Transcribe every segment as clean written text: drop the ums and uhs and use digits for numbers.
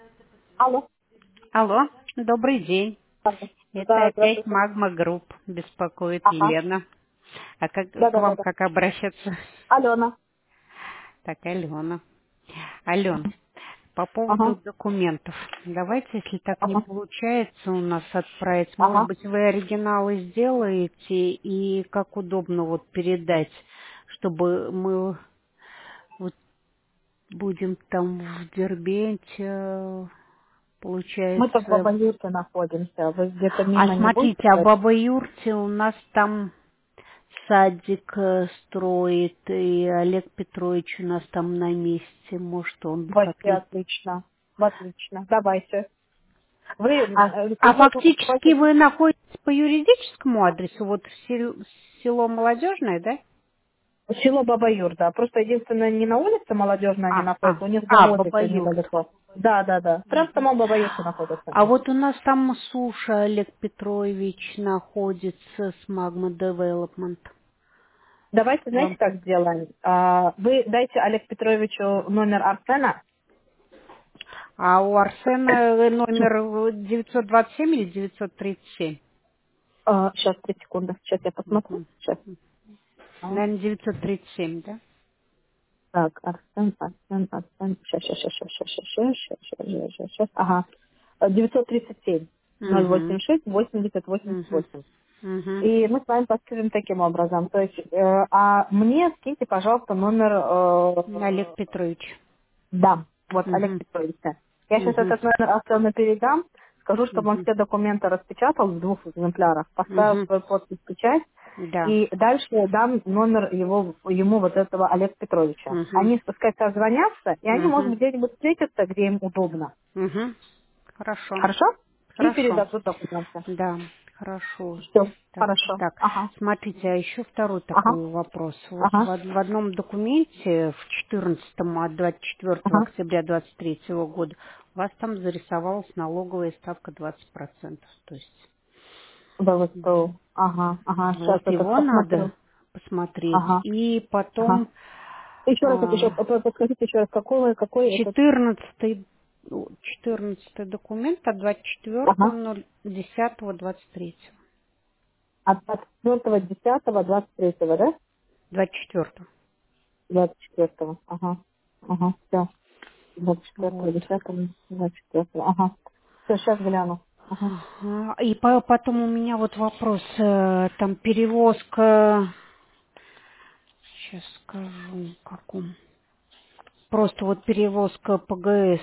Алло. Алло, добрый день. Это Да, опять здравствуйте. Магма Групп беспокоит Ага. Елена. А как к вам Да. как обращаться? Алена. Так, Алена. Ален, по поводу Ага. документов. Давайте, если так не Ага. получается у нас отправить, может Ага. быть, вы оригиналы сделаете и как удобно вот передать, чтобы мы вот будем там в Дербенте, Мы тут в получается. Бабаюрте находимся. Вы где-то А мимо не будете? смотрите, а в Бабаюрте у нас там садик строит, и Олег Петрович у нас там на месте. Может, он Вообще как-нибудь... отлично. Отлично. Давайте. Вы А фактически вы находитесь по юридическому адресу, вот в село Молодежное, да? село Бабаюр, да. Просто единственное, не на улице Молодежная они находятся, у них заводик Бабаюрт. недалеко. Да. Прям в самом Бабаюрте находятся. А вот у нас там Суша Олег Петрович находится с Magma Development. Давайте, знаете, Вам- как сделаем? Вы дайте Олегу Петровичу номер Арсена. А у Арсена номер 927 или 937? Сейчас, 3 секунды. Сейчас я посмотрю. Мгм. Сейчас. Наверное, 937, да? Так, Арсен. Сейчас. Ага. 937 Угу. 086 80 Угу. 88. Угу. И мы с вами подскажем таким образом. То есть, а мне скиньте, пожалуйста, номер, Олег Петрович. да, вот Олег Угу. Петровича. Я сейчас Угу. этот номер Арсену передам, скажу, чтобы он Угу. все документы распечатал в 2 экземплярах, поставил Угу. свою подпись, печать. Да. И дальше я дам номер ему вот этого Олега Петровича. Угу. Они, пускай созвонятся, и они, может Угу. быть, где-нибудь встретятся, где им удобно. Угу. Хорошо. Хорошо? И Хорошо. передадут документы. Да, хорошо. Все, Так, хорошо. так, Ага, смотрите, а еще второй ага, такой вопрос. Вот ага, в одном документе, в 14 от 24 ага. октября 23 года, у вас там зарисовалась налоговая ставка 20%. То есть Да, вот то. Ага. Сейчас вот я как его надо посмотрю. посмотреть. Ага, И ага. потом Еще раз, а, подскажите еще раз, какой этот? 14 14 документ от Ага. 24.10.23. От 24.10.23, да? 24. 24. Ага, все. 24, Вот. 10, 24. Ага. Все, сейчас гляну. Ага. Ага. И потом у меня вот вопрос, там перевозка, сейчас скажу, каком. Просто вот перевозка ПГС,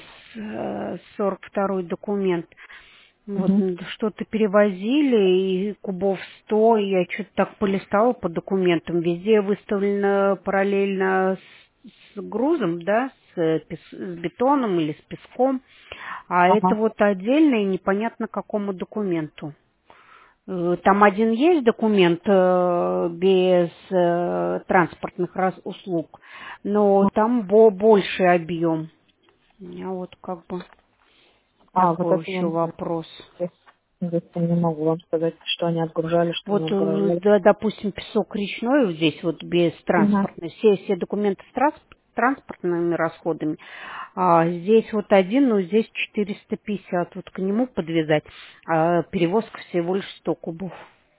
42-й документ. Вот Угу. что-то перевозили, и кубов 100, и я что-то так полистала по документам. Везде выставлено параллельно с грузом, да, с бетоном или с песком. А это Ага. вот отдельно и непонятно какому документу. Там один есть документ без транспортных услуг, но там больший объем. У меня вот как бы Вот такой это еще я вопрос. здесь я не могу вам сказать, что они отгружали, что не Вот, отгружали. да, допустим, песок речной вот здесь вот без Угу. транспортной, все документы с транспортными расходами, а здесь вот один, но здесь 450, вот к нему подвязать, а перевозка всего лишь 100 кубов.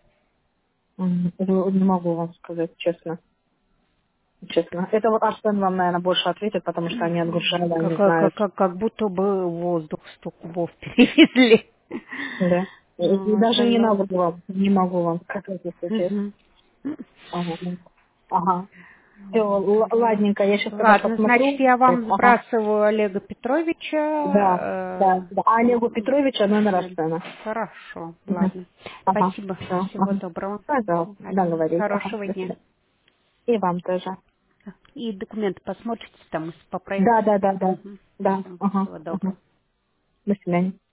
Не могу вам сказать, честно. Честно. Это вот Арсен вам, наверное, больше ответит, потому что они отгружали, они знают. Как будто бы воздух 100 кубов перевезли. Да. И Вот, даже ну, не могу вам сказать, если честно. мгм. Ага. Ага. Все, Вот. ладненько, я сейчас тогда Ладно, значит, посмотрю. я вам Ага. сбрасываю Олега Да, Петровича. да. А Олегу Петровича номер Арсена. Хорошо, Угу. ладно. Ага. Спасибо. Все. Всего Ага. доброго. Пожалуйста, Алена. договорились. Ага. Хорошего До дня. свидания. И вам тоже. И документы посмотрите, там поправите. Да. Угу. Да. Все, Ага. всего Ага. доброго. До свидания.